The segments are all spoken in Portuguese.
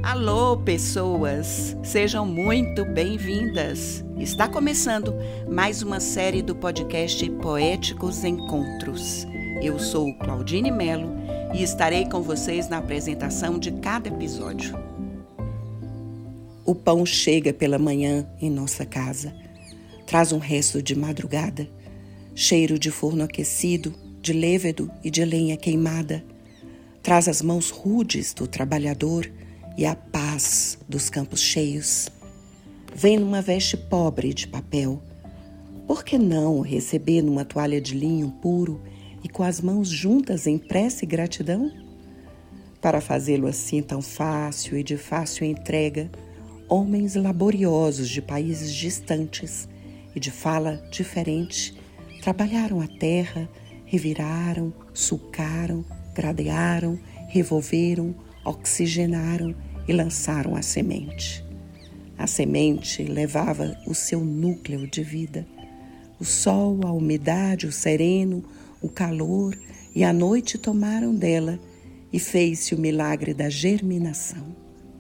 Alô, pessoas! Sejam muito bem-vindas! Está começando mais uma série do podcast Poéticos Encontros. Eu sou Claudine Melo e estarei com vocês na apresentação de cada episódio. O pão chega pela manhã em nossa casa. Traz um resto de madrugada, cheiro de forno aquecido, de lêvedo e de lenha queimada. Traz as mãos rudes do trabalhador e a paz dos campos cheios. Vem numa veste pobre de papel. Por que não receber numa toalha de linho puro e com as mãos juntas em prece e gratidão? Para fazê-lo assim tão fácil e de fácil entrega, homens laboriosos de países distantes e de fala diferente trabalharam a terra, reviraram, sulcaram, gradearam, revolveram, oxigenaram e lançaram a semente. A semente levava o seu núcleo de vida. O sol, a umidade, o sereno, o calor e a noite tomaram dela e fez-se o milagre da germinação.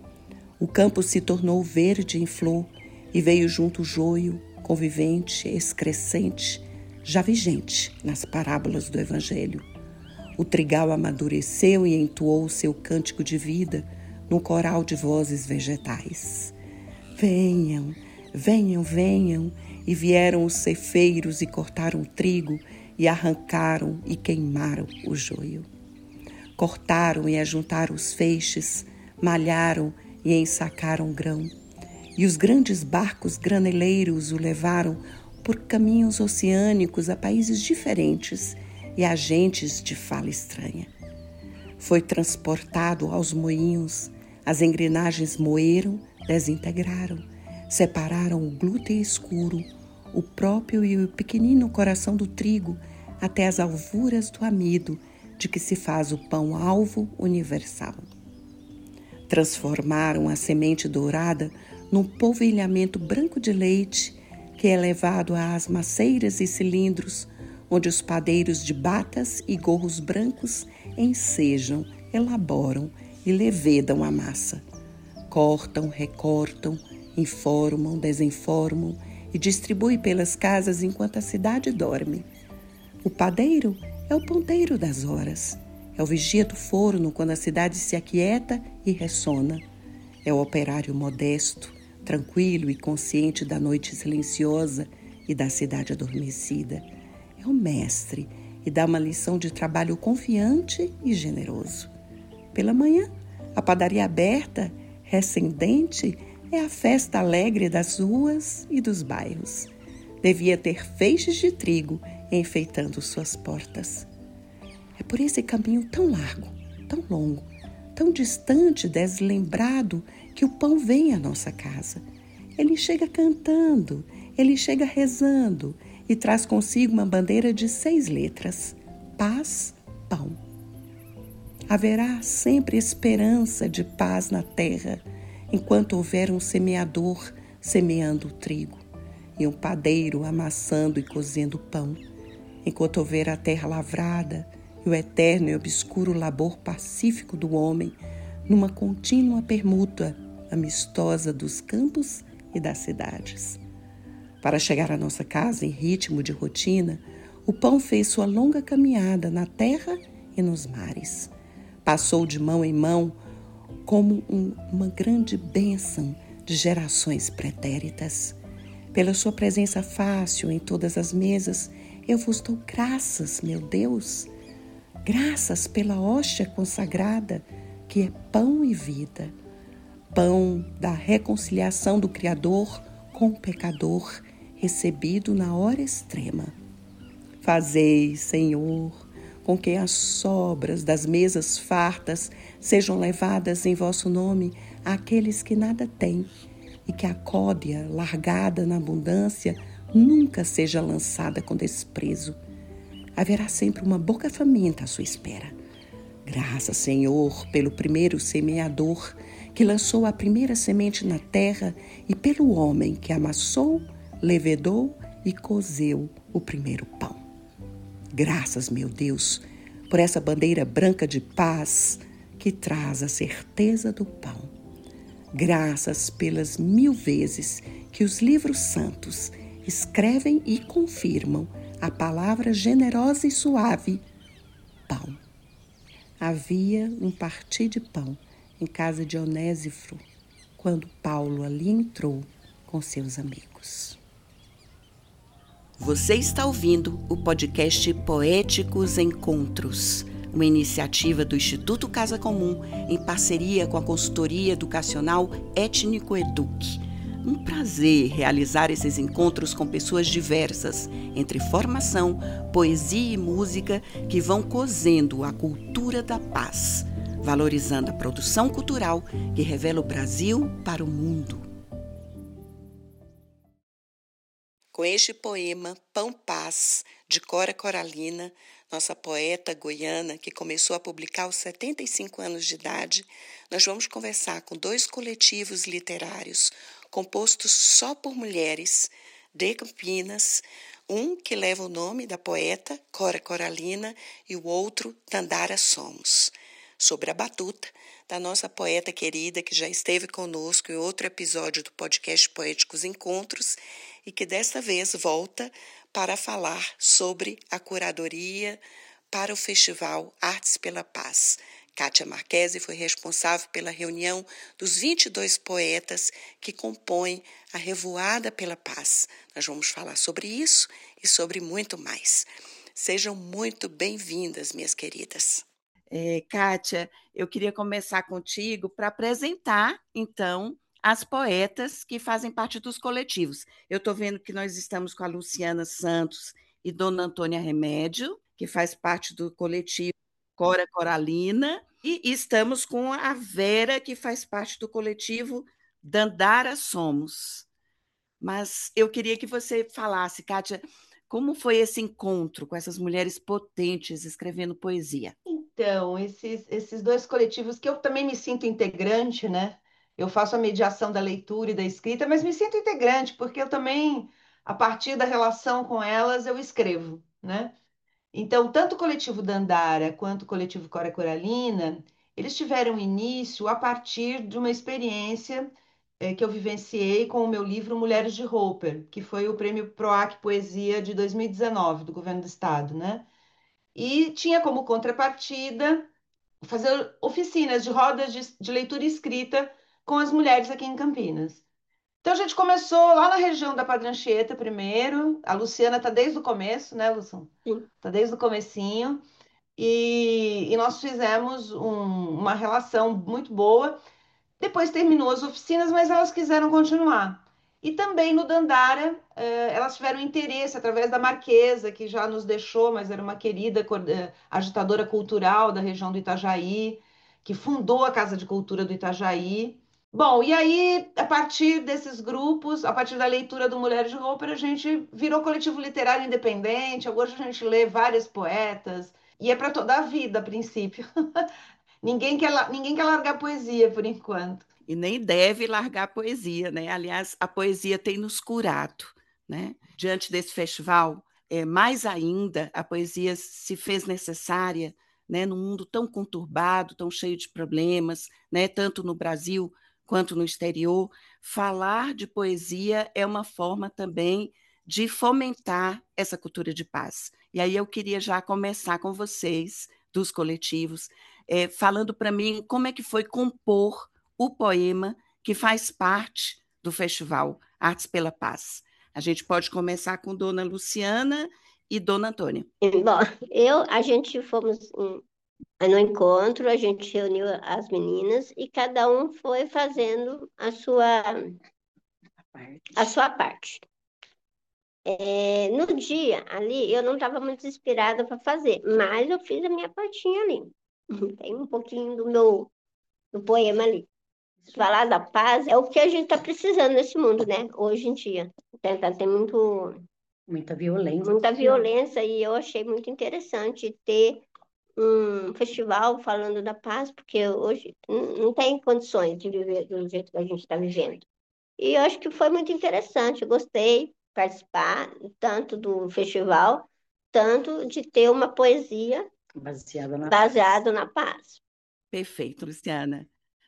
O campo se tornou verde em flor e veio junto o joio, convivente, excrescente, já vigente nas parábolas do Evangelho. O trigal amadureceu e entoou seu cântico de vida num coral de vozes vegetais. Venham, venham, venham, e vieram os ceifeiros e cortaram o trigo e arrancaram e queimaram o joio. Cortaram e ajuntaram os feixes, malharam e ensacaram grão. E os grandes barcos graneleiros o levaram por caminhos oceânicos a países diferentes e a gentes de fala estranha. Foi transportado aos moinhos, as engrenagens moeram, desintegraram, separaram o glúten escuro, o próprio e o pequenino coração do trigo, até as alvuras do amido, de que se faz o pão alvo universal. Transformaram a semente dourada num polvilhamento branco de leite, que é levado às maceiras e cilindros, onde os padeiros de batas e gorros brancos ensejam, elaboram e levedam a massa. Cortam, recortam, informam, desenformam e distribuem pelas casas enquanto a cidade dorme. O padeiro é o ponteiro das horas. É o vigia do forno quando a cidade se aquieta e ressona. É o operário modesto, tranquilo e consciente da noite silenciosa e da cidade adormecida. É o mestre e dá uma lição de trabalho confiante e generoso. Pela manhã, a padaria aberta, recendente, é a festa alegre das ruas e dos bairros. Devia ter feixes de trigo enfeitando suas portas. É por esse caminho tão largo, tão longo, tão distante, deslembrado, que o pão vem à nossa casa. Ele chega cantando, ele chega rezando e traz consigo uma bandeira de 6 letras: paz, pão. Haverá sempre esperança de paz na terra, enquanto houver um semeador semeando o trigo e um padeiro amassando e cozendo o pão, enquanto houver a terra lavrada e o eterno e obscuro labor pacífico do homem numa contínua permuta amistosa dos campos e das cidades. Para chegar à nossa casa em ritmo de rotina, o pão fez sua longa caminhada na terra e nos mares. Passou de mão em mão como uma grande bênção de gerações pretéritas. Pela sua presença fácil em todas as mesas, eu vos dou graças, meu Deus. Graças pela hóstia consagrada, que é pão e vida. Pão da reconciliação do Criador com o pecador, recebido na hora extrema. Fazei, Senhor, com que as sobras das mesas fartas sejam levadas em vosso nome àqueles que nada têm, e que a códia largada na abundância nunca seja lançada com desprezo. Haverá sempre uma boca faminta à sua espera. Graças, Senhor, pelo primeiro semeador, que lançou a primeira semente na terra, e pelo homem que amassou, levedou e cozeu o primeiro pão. Graças, meu Deus, por essa bandeira branca de paz que traz a certeza do pão. Graças pelas 1000 vezes que os livros santos escrevem e confirmam a palavra generosa e suave, pão. Havia um partir de pão em casa de Onésiforo, quando Paulo ali entrou com seus amigos. Você está ouvindo o podcast Poéticos Encontros, uma iniciativa do Instituto Casa Comum em parceria com a consultoria educacional Étnico Eduque. Um prazer realizar esses encontros com pessoas diversas, entre formação, poesia e música, que vão cosendo a cultura da paz, valorizando a produção cultural que revela o Brasil para o mundo. Com este poema Pão Paz, de Cora Coralina, nossa poeta goiana que começou a publicar aos 75 anos de idade, nós vamos conversar com 2 coletivos literários compostos só por mulheres de Campinas, um que leva o nome da poeta Cora Coralina e o outro Dandara Somos, sobre a batuta da nossa poeta querida que já esteve conosco em outro episódio do podcast Poéticos Encontros e que desta vez volta para falar sobre a curadoria para o Festival Artes pela Paz. Kátia Marquesi foi responsável pela reunião dos 22 poetas que compõem a Revoada pela Paz. Nós vamos falar sobre isso e sobre muito mais. Sejam muito bem-vindas, minhas queridas. Kátia, eu queria começar contigo para apresentar, então, as poetas que fazem parte dos coletivos. Eu estou vendo que nós estamos com a Luciana Santos e Dona Antônia Remédio, que faz parte do coletivo Cora Coralina, e estamos com a Vera, que faz parte do coletivo Dandara Somos. Mas eu queria que você falasse, Kátia, como foi esse encontro com essas mulheres potentes escrevendo poesia? Então, esses 2 coletivos que eu também me sinto integrante, né? Eu faço a mediação da leitura e da escrita, mas me sinto integrante porque eu também, a partir da relação com elas, eu escrevo, né? Então, tanto o coletivo Dandara quanto o coletivo Cora Coralina, eles tiveram início a partir de uma experiência que eu vivenciei com o meu livro Mulheres de Roper, que foi o prêmio PROAC Poesia de 2019 do Governo do Estado, né? E tinha como contrapartida fazer oficinas de rodas de leitura escrita com as mulheres aqui em Campinas. Então a gente começou lá na região da Padre Anchieta primeiro. A Luciana está desde o começo, né, Luciana? Sim. Está desde o comecinho. E nós fizemos uma relação muito boa. Depois terminou as oficinas, mas elas quiseram continuar. E também no Dandara, elas tiveram interesse através da Marquesa, que já nos deixou, mas era uma querida agitadora cultural da região do Itajaí, que fundou a Casa de Cultura do Itajaí. Bom, e aí, a partir desses grupos, a partir da leitura do Mulheres de Roupa, a gente virou coletivo literário independente. Hoje a gente lê várias poetas, e é para toda a vida, a princípio. Ninguém quer largar poesia por enquanto. E nem deve largar a poesia, né? Aliás, a poesia tem nos curado, né? Diante desse festival, mais ainda, a poesia se fez necessária, né? Num mundo tão conturbado, tão cheio de problemas, né? Tanto no Brasil quanto no exterior. Falar de poesia é uma forma também de fomentar essa cultura de paz. E aí eu queria já começar com vocês, dos coletivos, falando para mim como é que foi compor o poema que faz parte do Festival Artes pela Paz. A gente pode começar com Dona Luciana e Dona Antônia. Bom, a gente fomos no encontro, a gente reuniu as meninas e cada um foi fazendo a sua parte. No dia ali, eu não estava muito inspirada para fazer, mas eu fiz a minha partinha ali. Tem um pouquinho do poema ali. Falar da paz é o que a gente está precisando nesse mundo, né? Hoje em dia. Tem Muita violência. muita violência e eu achei muito interessante ter um festival falando da paz, porque hoje não tem condições de viver do jeito que a gente está vivendo. E eu acho que foi muito interessante, eu gostei de participar tanto do festival, tanto de ter uma poesia Baseada na baseada na paz. Perfeito, Luciana.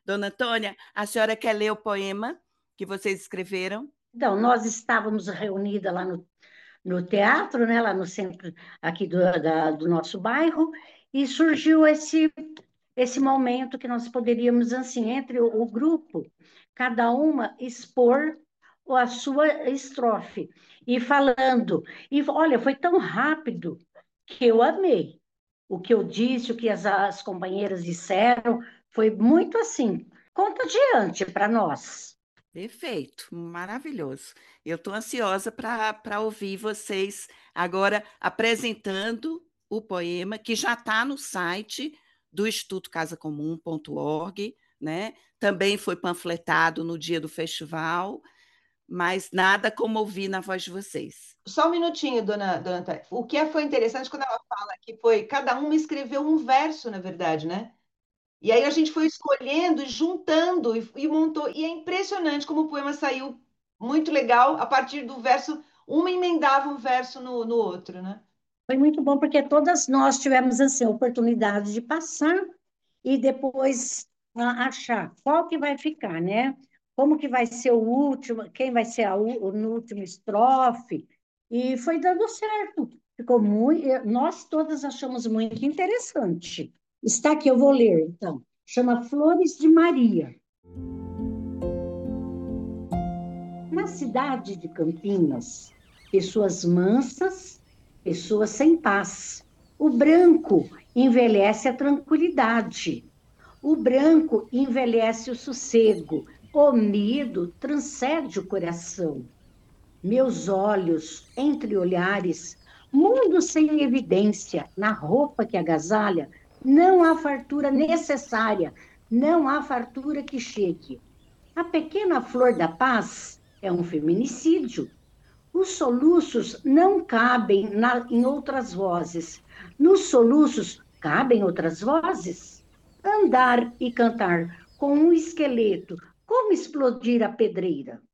Dona Antônia, a senhora quer ler o poema que vocês escreveram? Então, nós estávamos reunidas lá no teatro, né, lá no centro aqui do nosso bairro, e surgiu esse momento que nós poderíamos, assim, entre o grupo, cada uma expor a sua estrofe, e falando. E olha, foi tão rápido que eu amei. O que eu disse, o que as companheiras disseram, foi muito assim, contagiante para nós. Perfeito, maravilhoso. Eu estou ansiosa para ouvir vocês agora apresentando o poema que já está no site do Instituto casacomum.org, né? Também foi panfletado no dia do festival, mas nada como ouvir na voz de vocês. Só um minutinho, dona Thay. O que foi interessante quando ela fala que foi cada uma escreveu um verso, na verdade, né? E aí a gente foi escolhendo, e juntando e montou. E é impressionante como o poema saiu muito legal a partir do verso. Uma emendava um verso no outro, né? Foi muito bom, porque todas nós tivemos, assim, a oportunidade de passar e depois achar qual que vai ficar, né? Como que vai ser o último, quem vai ser no último estrofe. E foi dando certo. Ficou muito, nós todas achamos muito interessante. Está aqui, eu vou ler, então. Chama Flores de Maria. Na cidade de Campinas, pessoas mansas, pessoas sem paz. O branco envelhece a tranquilidade. O branco envelhece o sossego. O medo transcende o coração. Meus olhos, entre olhares, mundo sem evidência, na roupa que agasalha, não há fartura necessária, não há fartura que chegue. A pequena flor da paz é um feminicídio. Os soluços não cabem em outras vozes. Nos soluços cabem outras vozes. Andar e cantar com um esqueleto, como explodir a pedreira.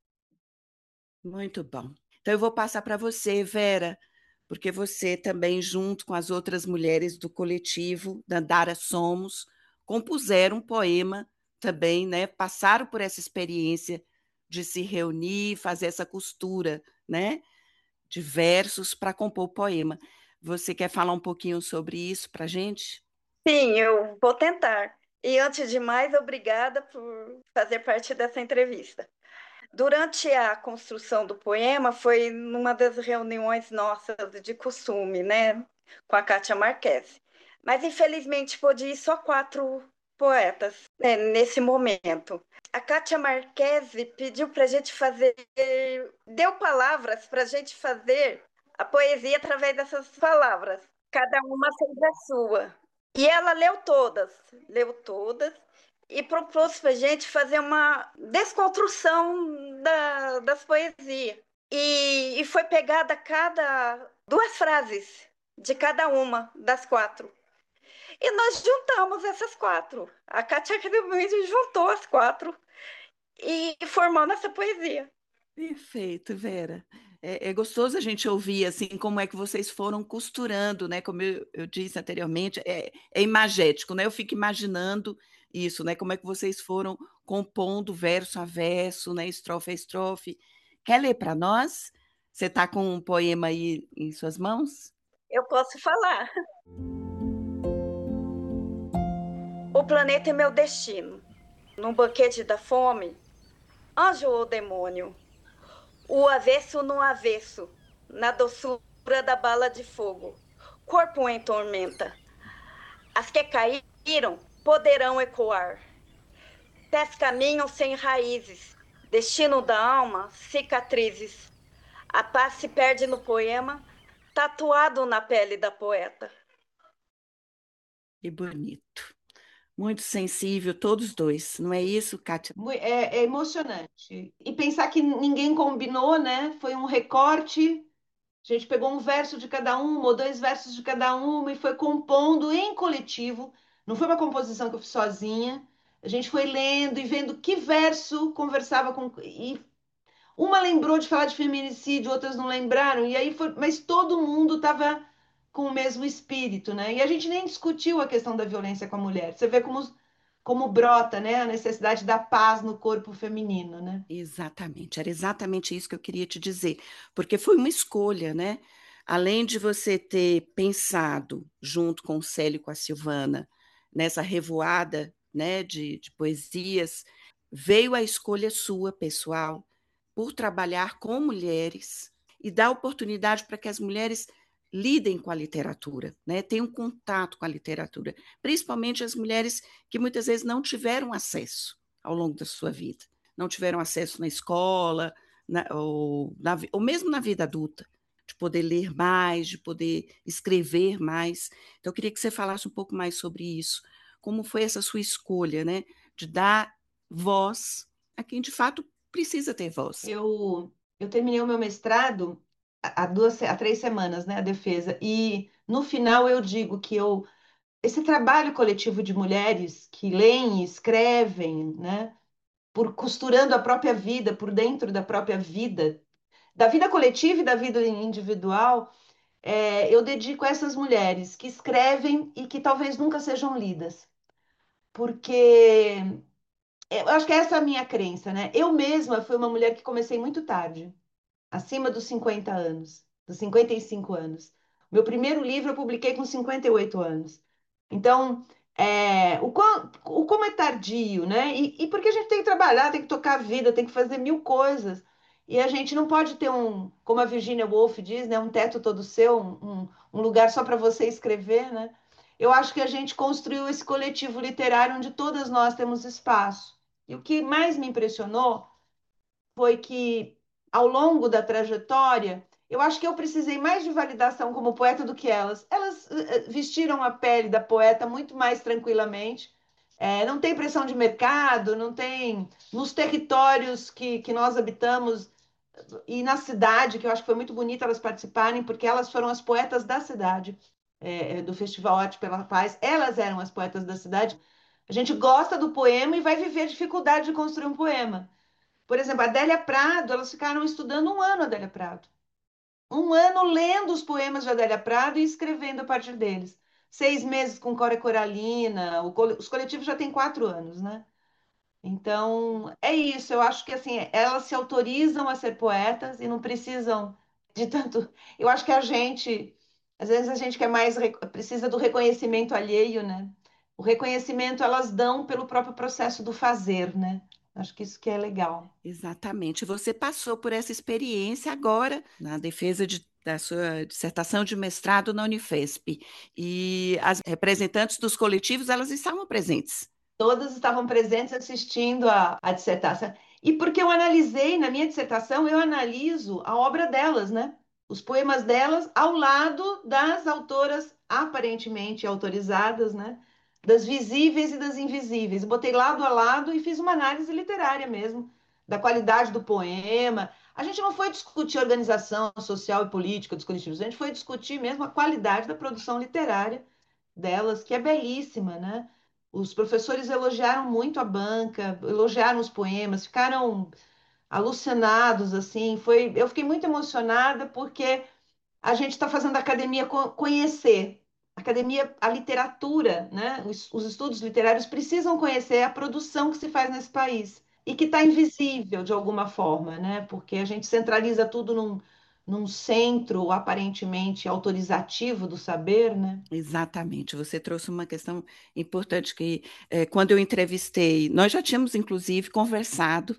Muito bom. Então eu vou passar para você, Vera, porque você também, junto com as outras mulheres do coletivo Dandara Somos, compuseram um poema também, né? Passaram por essa experiência de se reunir, fazer essa costura, né? De versos para compor o poema. Você quer falar um pouquinho sobre isso para a gente? Sim, eu vou tentar. E antes de mais, obrigada por fazer parte dessa entrevista. Durante a construção do poema, foi numa das reuniões nossas de costume, né, com a Kátia Marquese. Mas, infelizmente, pôde ir só 4 poetas, né, nesse momento. A Kátia Marquese pediu para a gente fazer, deu palavras para a gente fazer a poesia através dessas palavras. Cada uma fez a sua. E ela leu todas, e propôs para a gente fazer uma desconstrução das poesias. E foi pegada cada 2 frases de cada uma das 4. E nós juntamos essas 4. A Kátia realmente juntou as 4 e formou nossa poesia. Perfeito, Vera. É gostoso a gente ouvir assim como é que vocês foram costurando, né? Como eu disse anteriormente, é imagético, né? Eu fico imaginando isso, né? Como é que vocês foram compondo verso a verso, né? Estrofe a estrofe. Quer ler para nós? Você está com um poema aí em suas mãos? Eu posso falar. O planeta é meu destino. Num banquete da fome, anjo ou demônio? O avesso no avesso, na doçura da bala de fogo, corpo em tormenta. As que caíram poderão ecoar. Pés caminham sem raízes, destino da alma, cicatrizes. A paz se perde no poema, tatuado na pele da poeta. Que bonito. Muito sensível, todos dois. Não é isso, Kátia? É emocionante. E pensar que ninguém combinou, né? Foi um recorte. A gente pegou um verso de cada uma, ou 2 versos de cada uma, e foi compondo em coletivo. Não foi uma composição que eu fiz sozinha. A gente foi lendo e vendo que verso conversava com. E uma lembrou de falar de feminicídio, outras não lembraram. E aí foi. Mas todo mundo estava com o mesmo espírito, né? E a gente nem discutiu a questão da violência com a mulher. Você vê como brota, né, a necessidade da paz no corpo feminino, né? Exatamente, era exatamente isso que eu queria te dizer, porque foi uma escolha, né? Além de você ter pensado, junto com o Célio e com a Silvana, nessa revoada, né, de poesias, veio a escolha sua, pessoal, por trabalhar com mulheres e dar oportunidade para que as mulheres lidem com a literatura, né? Tenham contato com a literatura, principalmente as mulheres que muitas vezes não tiveram acesso ao longo da sua vida, não tiveram acesso na escola, ou mesmo na vida adulta, de poder ler mais, de poder escrever mais. Então, eu queria que você falasse um pouco mais sobre isso. Como foi essa sua escolha, né, de dar voz a quem de fato precisa ter voz? Eu terminei o meu mestrado há 3 semanas, né, a defesa, e no final eu digo que esse trabalho coletivo de mulheres que leem e escrevem, né, por costurando a própria vida, por dentro da vida coletiva e da vida individual, eu dedico a essas mulheres que escrevem e que talvez nunca sejam lidas, porque eu acho que essa é a minha crença, né? Eu mesma fui uma mulher que comecei muito tarde, acima dos 50 anos, dos 55 anos. Meu primeiro livro eu publiquei com 58 anos. Então, o como é tardio, né? E porque a gente tem que trabalhar, tem que tocar a vida, tem que fazer mil coisas. E a gente não pode ter como a Virginia Woolf diz, né? Um teto todo seu, um lugar só para você escrever, né? Eu acho que a gente construiu esse coletivo literário onde todas nós temos espaço. E o que mais me impressionou foi que, ao longo da trajetória, eu acho que eu precisei mais de validação como poeta do que elas. Elas vestiram a pele da poeta muito mais tranquilamente. Não tem pressão de mercado, não tem. Nos territórios que nós habitamos e na cidade, que eu acho que foi muito bonito elas participarem, porque elas foram as poetas da cidade, do Festival Arte pela Paz. Elas eram as poetas da cidade. A gente gosta do poema e vai viver a dificuldade de construir um poema. Por exemplo, a Adélia Prado, elas ficaram estudando um ano a Adélia Prado. Um ano lendo os poemas de Adélia Prado e escrevendo a partir deles. 6 meses com Cora Coralina, os coletivos já têm 4 anos, né? Então, é isso. Eu acho que assim, elas se autorizam a ser poetas e não precisam de tanto. Eu acho que às vezes a gente quer mais, precisa do reconhecimento alheio, né? O reconhecimento elas dão pelo próprio processo do fazer, né? Acho que isso que é legal. Exatamente. Você passou por essa experiência agora na defesa da sua dissertação de mestrado na Unifesp. E as representantes dos coletivos, elas estavam presentes. Todas estavam presentes assistindo a dissertação. E porque eu analisei, na minha dissertação, eu analiso a obra delas, né? Os poemas delas ao lado das autoras aparentemente autorizadas, né? Das visíveis e das invisíveis. Botei lado a lado e fiz uma análise literária mesmo, da qualidade do poema. A gente não foi discutir a organização social e política dos coletivos, a gente foi discutir mesmo a qualidade da produção literária delas, que é belíssima, né? Os professores elogiaram muito a banca, elogiaram os poemas, ficaram alucinados, assim. Eu fiquei muito emocionada porque a gente está fazendo a academia conhecer. A academia, a literatura, né? Os estudos literários precisam conhecer a produção que se faz nesse país e que está invisível de alguma forma, né? Porque a gente centraliza tudo num centro aparentemente autorizativo do saber, né? Exatamente, você trouxe uma questão importante que, quando eu entrevistei, nós já tínhamos, inclusive, conversado,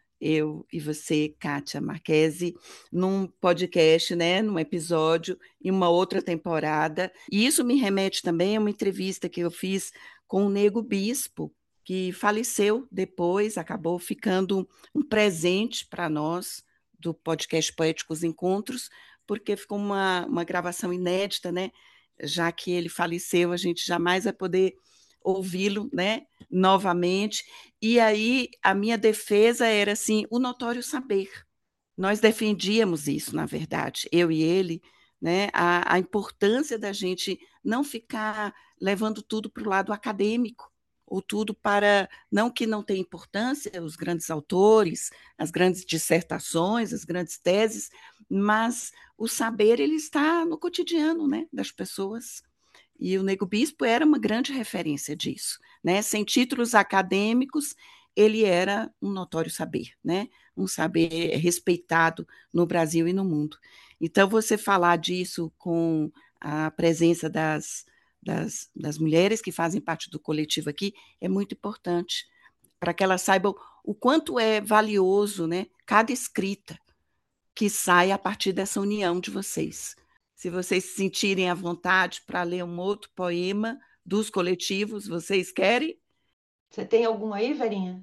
eu e você, Kátia Marquesi, num podcast, né, num episódio, em uma outra temporada, e isso me remete também a uma entrevista que eu fiz com o Nego Bispo, que faleceu depois, acabou ficando um presente para nós, do podcast Poéticos Encontros, porque ficou uma gravação inédita, né, já que ele faleceu, a gente jamais vai poder ouvi-lo, né, novamente. E aí a minha defesa era assim, o notório saber. Nós defendíamos isso, na verdade, eu e ele, né, a importância da gente não ficar levando tudo para o lado acadêmico, ou tudo para, não que não tenha importância, os grandes autores, as grandes dissertações, as grandes teses, mas o saber ele está no cotidiano, né, das pessoas. E o Nego Bispo era uma grande referência disso, né? Sem títulos acadêmicos, ele era um notório saber, né? Um saber respeitado no Brasil e no mundo. Então, você falar disso com a presença das mulheres que fazem parte do coletivo aqui é muito importante, para que elas saibam o quanto é valioso, né, cada escrita que sai a partir dessa união de vocês. Se vocês se sentirem à vontade para ler um outro poema dos coletivos, vocês querem? Você tem algum aí, Verinha?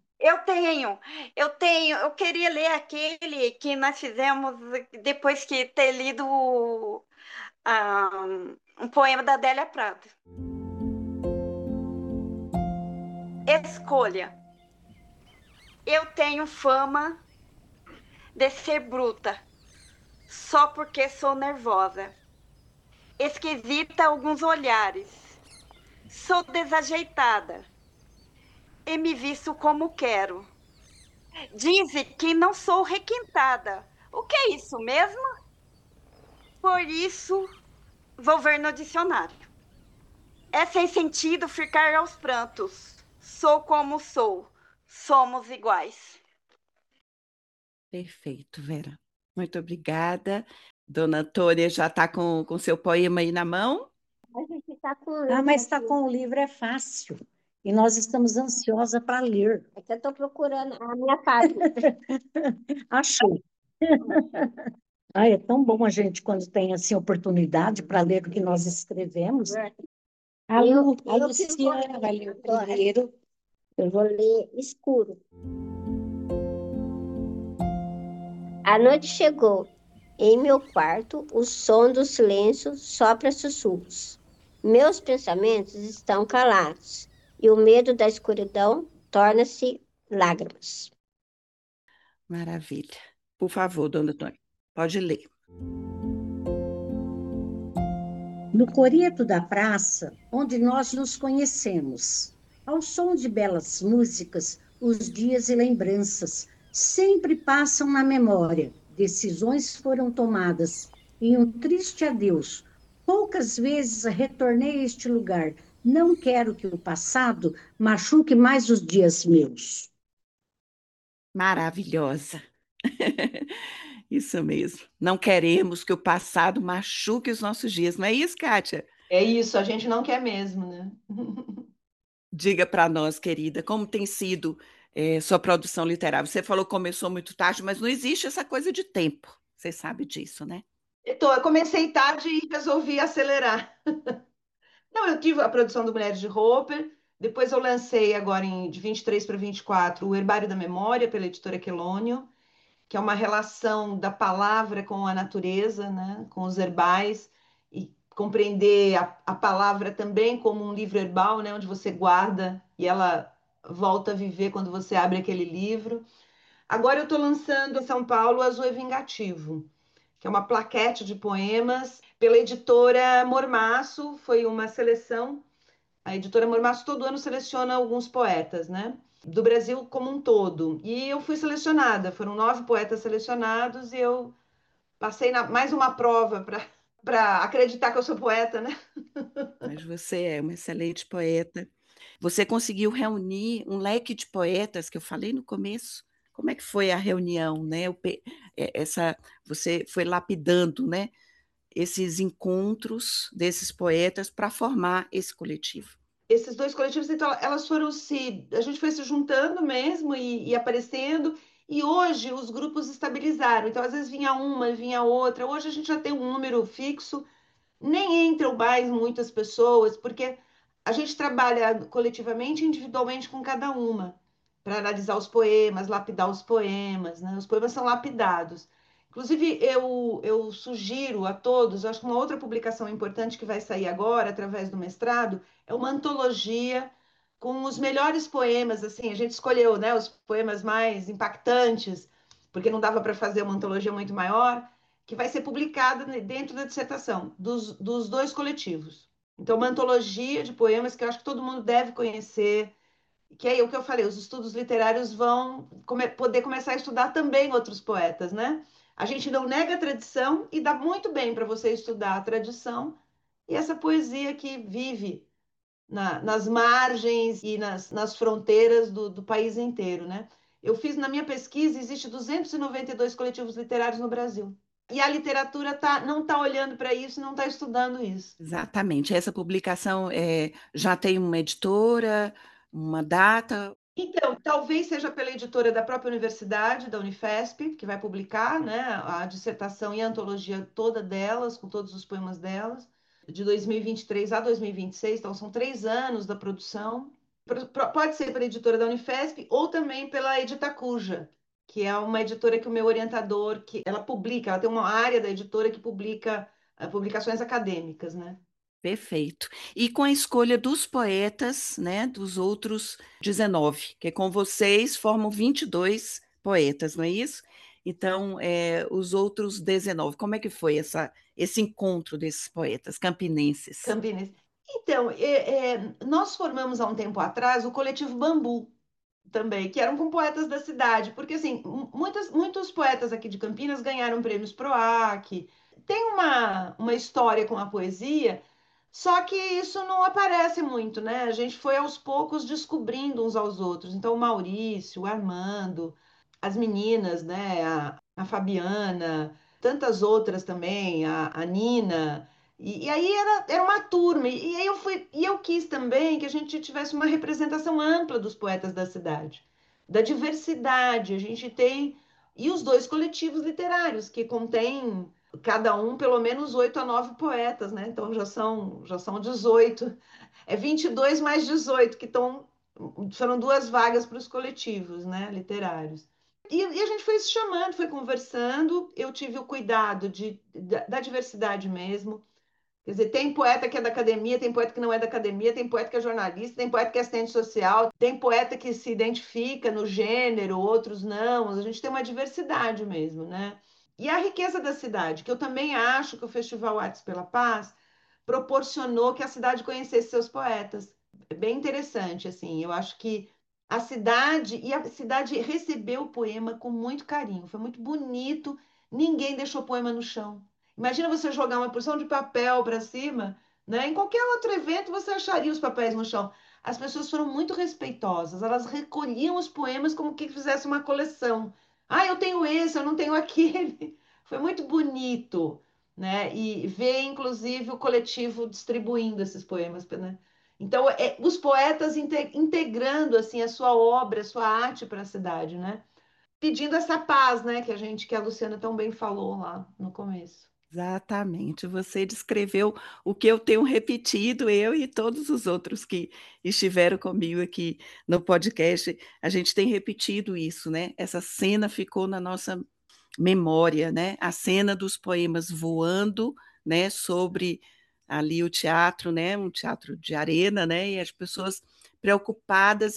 Eu queria ler aquele que nós fizemos depois que ter lido ah, um poema da Adélia Prado. Escolha. Eu tenho fama de ser bruta, só porque sou nervosa. Esquisita alguns olhares. Sou desajeitada e me visto como quero. Dizem que não sou requintada. O que é isso mesmo? Por isso, vou ver no dicionário. É sem sentido ficar aos prantos. Sou como sou. Somos iguais. Perfeito, Vera. Muito obrigada. Dona Antônia já está com seu poema aí na mão? A gente está com Mas está com o livro é fácil. E nós estamos ansiosa para ler. É que eu estou procurando a minha página. Achei. É tão bom a gente quando tem assim oportunidade para ler o que nós escrevemos. A Luciana vai ler o primeiro. Eu vou ler Escuro. A noite chegou. Em meu quarto, o som do silêncio sopra sussurros. Meus pensamentos estão calados e o medo da escuridão torna-se lágrimas. Maravilha. Por favor, Dona Antônia, pode ler. No coreto da praça, onde nós nos conhecemos, ao som de belas músicas, os dias e lembranças sempre passam na memória. Decisões foram tomadas em um triste adeus. Poucas vezes retornei a este lugar. Não quero que o passado machuque mais os dias meus. Maravilhosa. Isso mesmo. Não queremos que o passado machuque os nossos dias, não é isso, Kátia? É isso, a gente não quer mesmo, né? Diga para nós, querida, como tem sido sua produção literária? Você falou que começou muito tarde, mas não existe essa coisa de tempo. Você sabe disso, né? Eu comecei tarde e resolvi acelerar. Não, eu tive a produção do Mulheres de Roper, depois eu lancei agora de 23 para 24 o Herbário da Memória, pela editora Quelônio, que é uma relação da palavra com a natureza, né? Com os herbais, e compreender a palavra também como um livro herbal, né? Onde você guarda e ela volta a viver quando você abre aquele livro. Agora eu estou lançando em São Paulo o Azul é Vingativo, que é uma plaquete de poemas pela editora Mormaço, foi uma seleção. A editora Mormaço todo ano seleciona alguns poetas, né? Do Brasil como um todo. E eu fui selecionada, foram 9 poetas selecionados e eu passei mais uma prova para acreditar que eu sou poeta, né? Mas você é uma excelente poeta. Você conseguiu reunir um leque de poetas que eu falei no começo. Como é que foi a reunião, né? Você foi lapidando, né? Esses encontros desses poetas para formar esse coletivo. Esses dois coletivos, então, a gente foi se juntando mesmo e aparecendo, e hoje os grupos estabilizaram. Então, às vezes vinha uma, vinha outra. Hoje a gente já tem um número fixo, nem entram mais muitas pessoas, porque a gente trabalha coletivamente e individualmente com cada uma, para analisar os poemas, lapidar os poemas, né? Os poemas são lapidados. Inclusive, eu sugiro a todos, eu acho que uma outra publicação importante que vai sair agora, através do mestrado, é uma antologia com os melhores poemas, assim, a gente escolheu, né, os poemas mais impactantes, porque não dava para fazer uma antologia muito maior, que vai ser publicada dentro da dissertação dos dois coletivos. Então, uma antologia de poemas que eu acho que todo mundo deve conhecer, que é o que eu falei, os estudos literários vão poder começar a estudar também outros poetas, né? A gente não nega a tradição e dá muito bem para você estudar a tradição e essa poesia que vive nas margens e nas fronteiras do país inteiro, né? Eu fiz, na minha pesquisa, existe 292 coletivos literários no Brasil. E a literatura não está olhando para isso, não está estudando isso. Exatamente. Essa publicação já tem uma editora, uma data? Então, talvez seja pela editora da própria universidade, da Unifesp, que vai publicar, né, a dissertação e a antologia toda delas, com todos os poemas delas, de 2023 a 2026, então são 3 anos da produção. Pode ser pela editora da Unifesp ou também pela Editacuja, que é uma editora que o meu orientador, que ela publica, ela tem uma área da editora que publica publicações acadêmicas, né? Perfeito. E com a escolha dos poetas, né, dos outros 19, que com vocês formam 22 poetas, não é isso? Então, os outros 19, como é que foi esse encontro desses poetas campinenses? Campinas. Então, nós formamos há um tempo atrás o coletivo Bambu também, que eram com poetas da cidade, porque assim, muitos poetas aqui de Campinas ganharam prêmios PROAC, tem uma história com a poesia, só que isso não aparece muito, né? A gente foi aos poucos descobrindo uns aos outros. Então, o Maurício, o Armando, as meninas, né? A Fabiana, tantas outras também, a Nina. E aí era uma turma, e aí eu quis também que a gente tivesse uma representação ampla dos poetas da cidade, da diversidade. A gente tem, e os dois coletivos literários, que contêm cada um pelo menos 8 a 9 poetas, né? Então já são 18. É 22 mais 18 que estão. Foram 2 vagas para os coletivos, né? Literários. E a gente foi se chamando, foi conversando. Eu tive o cuidado da diversidade mesmo. Quer dizer, tem poeta que é da academia, tem poeta que não é da academia, tem poeta que é jornalista, tem poeta que é assistente social, tem poeta que se identifica no gênero, outros não. A gente tem uma diversidade mesmo, né? E a riqueza da cidade, que eu também acho que o Festival Artes pela Paz proporcionou que a cidade conhecesse seus poetas. É bem interessante, assim. Eu acho que a cidade recebeu o poema com muito carinho. Foi muito bonito. Ninguém deixou poema no chão. Imagina você jogar uma porção de papel para cima, né? Em qualquer outro evento você acharia os papéis no chão. As pessoas foram muito respeitosas. Elas recolhiam os poemas como que fizesse uma coleção. Ah, eu tenho esse, eu não tenho aquele. Foi muito bonito, né? E ver, inclusive, o coletivo distribuindo esses poemas, né? Então, os poetas integrando assim a sua obra, a sua arte para a cidade, né? Pedindo essa paz, né? Que a Luciana tão bem falou lá no começo. Exatamente, você descreveu o que eu tenho repetido, eu e todos os outros que estiveram comigo aqui no podcast, a gente tem repetido isso, né? Essa cena ficou na nossa memória, né? A cena dos poemas voando, né? Sobre ali o teatro, né? Um teatro de arena, né? E as pessoas preocupadas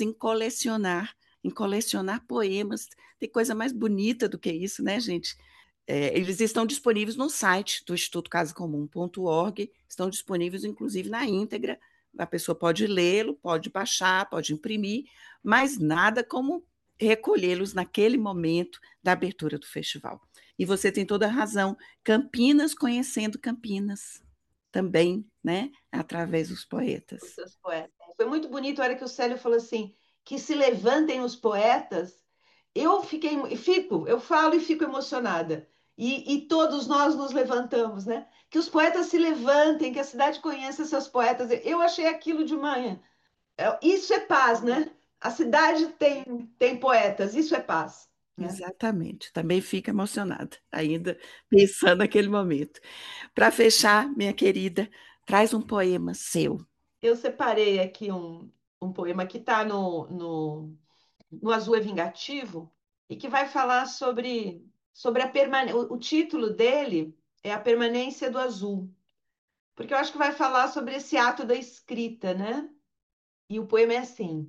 em colecionar poemas. Tem coisa mais bonita do que isso, né, gente? Eles estão disponíveis no site do institutocasacomum.org, estão disponíveis inclusive na íntegra, a pessoa pode lê-lo, pode baixar, pode imprimir, mas nada como recolhê-los naquele momento da abertura do festival. E você tem toda a razão, Campinas conhecendo Campinas também, né, através dos Os poetas. seus poetas. Foi muito bonito a hora que o Célio falou assim, que se levantem os poetas. Eu falo e fico emocionada. E todos nós nos levantamos, né? Que os poetas se levantem, que a cidade conheça seus poetas. Eu achei aquilo de manhã. Isso é paz, né? A cidade tem poetas, isso é paz, né? Exatamente, também fico emocionada, ainda pensando naquele momento. Para fechar, minha querida, traz um poema seu. Eu separei aqui um poema que está no Azul é Vingativo e que vai falar sobre a permanência. O título dele é A Permanência do Azul, porque eu acho que vai falar sobre esse ato da escrita, né? E o poema é assim: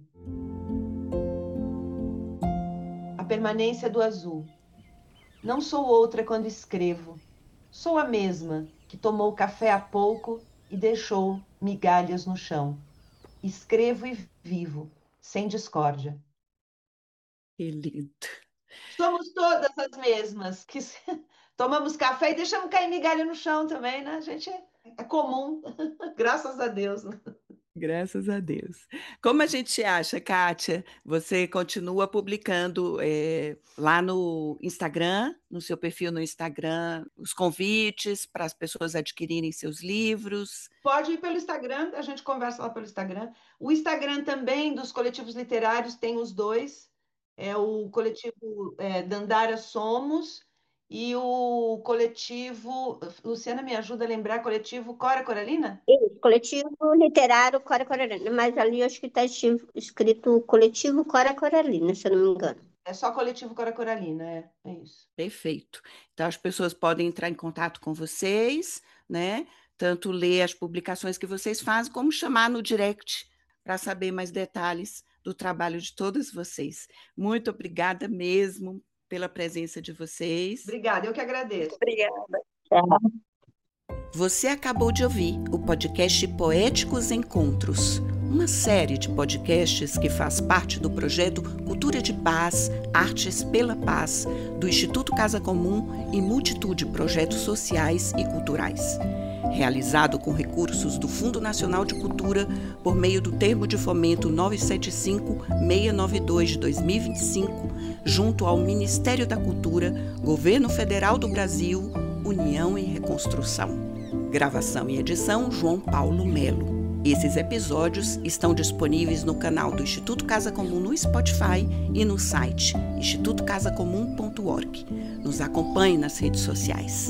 A permanência do azul. Não sou outra quando escrevo. Sou a mesma que tomou café há pouco e deixou migalhas no chão. Escrevo e vivo, sem discórdia. Que lindo. Somos todas as mesmas, que tomamos café e deixamos cair migalha no chão também, né? A gente É comum, graças a Deus. Graças a Deus. Como a gente acha, Kátia? Você continua publicando lá no Instagram, no seu perfil no Instagram, os convites para as pessoas adquirirem seus livros? Pode ir pelo Instagram, a gente conversa lá pelo Instagram. O Instagram também dos coletivos literários tem os dois. É o coletivo Dandara Somos e o coletivo, Luciana me ajuda a lembrar, coletivo Cora Coralina? Isso, Coletivo Literário Cora Coralina, mas ali eu acho que está escrito Coletivo Cora Coralina, se eu não me engano. É só coletivo Cora Coralina, é isso. Perfeito. Então, as pessoas podem entrar em contato com vocês, né? Tanto ler as publicações que vocês fazem, como chamar no direct para saber mais detalhes do trabalho de todas vocês. Muito obrigada mesmo pela presença de vocês. Obrigada, eu que agradeço. Obrigada. Você acabou de ouvir o podcast Poéticos Encontros, uma série de podcasts que faz parte do projeto Cultura de Paz, Artes pela Paz, do Instituto Casa Comum e multitude de projetos sociais e culturais. Realizado com recursos do Fundo Nacional de Cultura por meio do Termo de Fomento 975-692 de 2025, junto ao Ministério da Cultura, Governo Federal do Brasil, União e Reconstrução. Gravação e edição, João Paulo Melo. Esses episódios estão disponíveis no canal do Instituto Casa Comum no Spotify e no site institutocasacomum.org. Nos acompanhe nas redes sociais.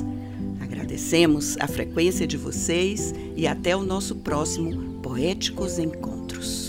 Agradecemos a frequência de vocês e até o nosso próximo Poéticos Encontros.